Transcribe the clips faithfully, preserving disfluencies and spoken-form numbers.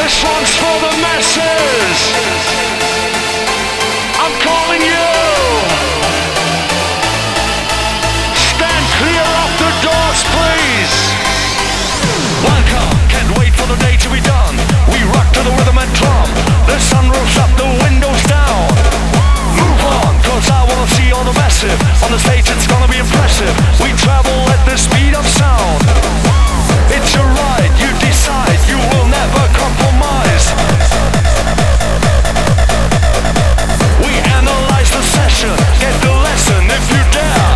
This one's for the masses. I'm calling you. Stand clear of the doors, please. Welcome, can't wait for the day to be done. We rock to the rhythm and drum. The sun rolls up, the windows down. Move on, cause I wanna see all the massive. On the stage it's gonna be impressive. We travel at the speed of sound. It's your right, you decide, you will never compromise. We analyze the session, get the lesson if you dare.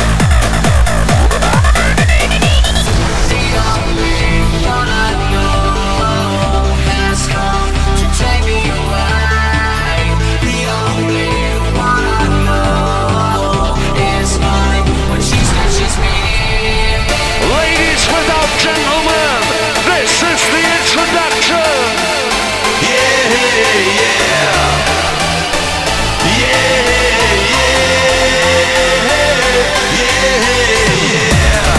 The only one I know has come to take me away. The only one I know is mine when she snatches me. Ladies without gentlemen, this is the introduction. Yeah, yeah, yeah. Yeah, yeah, yeah.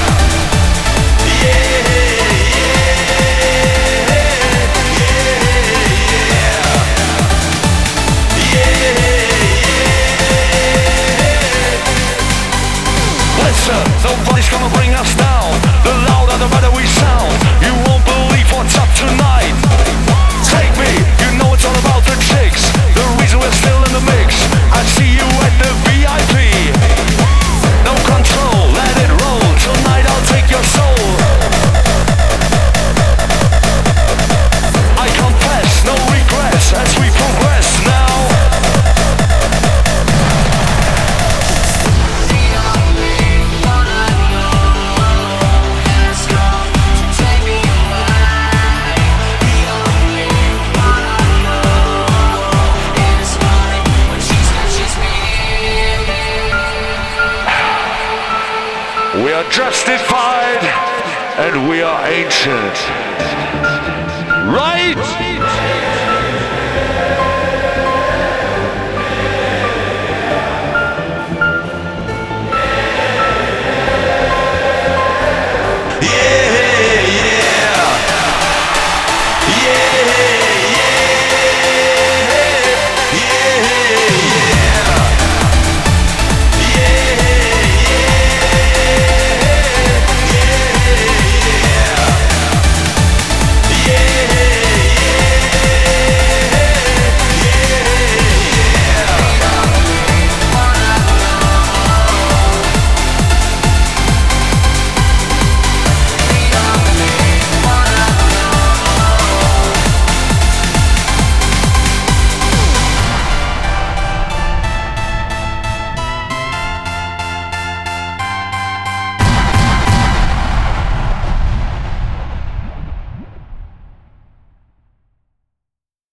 Listen, nobody's gonna bring us down. The louder the better we sound. You won't believe what's up tonight. Take me, you know it's all about the chicks. The reason we're still in the mix. I see you at the V I P. No control, let it roll. Tonight I'll take your soul. I confess, no regrets as we progress now. The only one I know has come to take me away. The only one I know is mine when she snatches me. We are justified and we are ancient. Right?